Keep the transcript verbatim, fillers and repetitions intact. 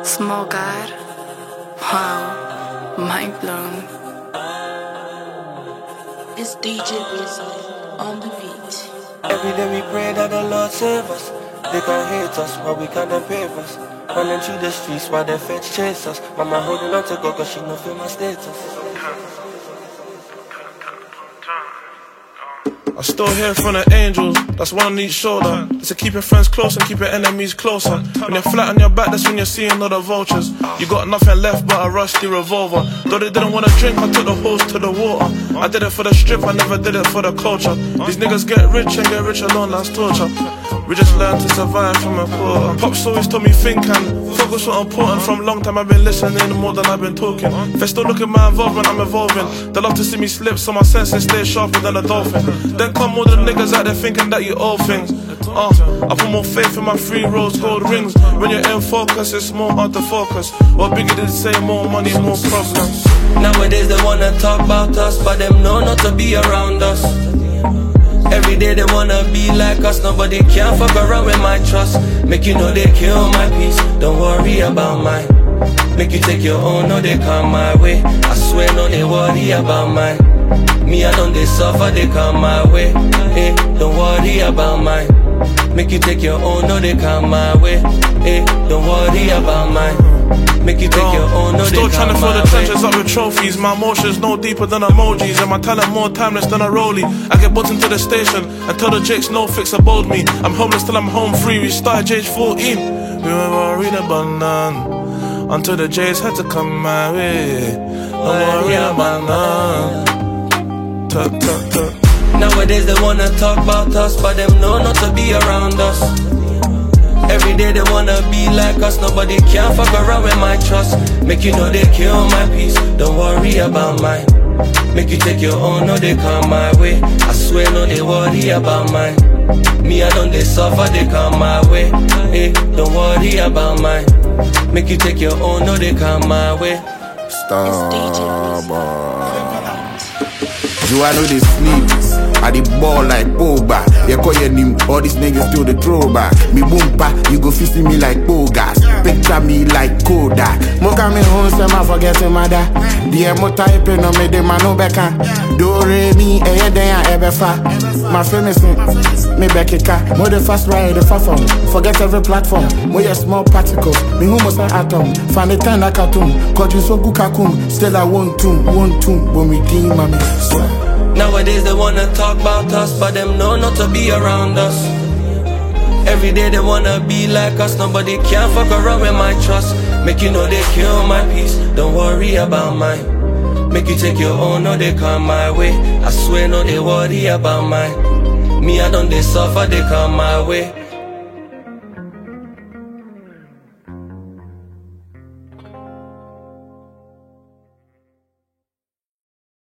Small God. Wow. Mind blown. It's D J Weasel on the beat. Every day we pray that the Lord save us. They can hate us, but we can't pave us. Running through the streets while the feds chase us. Mama holding on to God cause she no feel my status. I still hear from the angels, that's one on each shoulder. It's to keep your friends close and keep your enemies closer. When you're flat on your back, that's when you're seeing all the vultures. You got nothing left but a rusty revolver. Though they didn't want to drink, I took the hose to the water. I did it for the strip, I never did it for the culture. These niggas get rich and get rich alone, that's torture. We just learn to survive from a quarter. Pops always told me think and focus what important. From long time I've been listening more than I've been talking. If they still look at my involvement, I'm evolving. They love to see me slip so my senses stay sharper than a dolphin. Then come all the niggas out there thinking that you owe things. Uh, I put more faith in my three rose gold rings. When you're in focus, it's more hard to focus. What Biggie did say, more money, more problems. Nowadays they wanna talk about us, but them know not to be around us. Every day they wanna be like us, nobody can fuck around with my trust. Make you know they kill my peace, don't worry about mine. Make you take your own, no they come my way. I swear no they worry about mine. Me I don't they suffer, they come my way. Hey, don't worry about mine. Make you take your own, no they come my way. Hey, don't worry about mine. Make you take your own, no Still they trying to come fill the my trenches way. up with trophies. My emotions no deeper than emojis, and my talent more timeless than a rollie. I get booked into the station and tell the jakes no fix abode me. I'm homeless till I'm home free. We started age fourteen. We were worried about none until the J's had to come my way. Don't worry about none. Tuck, tuck, tuck. Nowadays they wanna talk about us, but them know not to be around us. Every day they wanna be like us, nobody can fuck around with my trust. Make you know they kill my peace, don't worry about mine. Make you take your own, no they come my way. I swear no they worry about mine. Me I don't they suffer, they come my way. Hey, don't worry about mine. Make you take your own, no they come my way. Starboy. Do I know they sleep? I the ball like Pogba. You call your name, all these niggas still the throwback. Me boompa, you go fist me like Pogas. Picture me like Kodak. Moka me home, say my forgetting mother. The emo typing on me, de man no beka. Do re mi, eh yeah, then I ever fa. My famous me back it car. More the fast ride, the far phone. Forget every platform. More your small particles. Me who must an atom. Find the time like cartoon. Cause you so good kakum. Still I want to, want to. But me team, mommy. Nowadays they wanna talk about us, but them know not to be around us. Every day they wanna be like us, nobody can fuck around with my trust. Make you know they kill my peace, don't worry about mine. Make you take your own, no they come my way. I swear no they worry about mine. Me I don't they suffer, they come my way.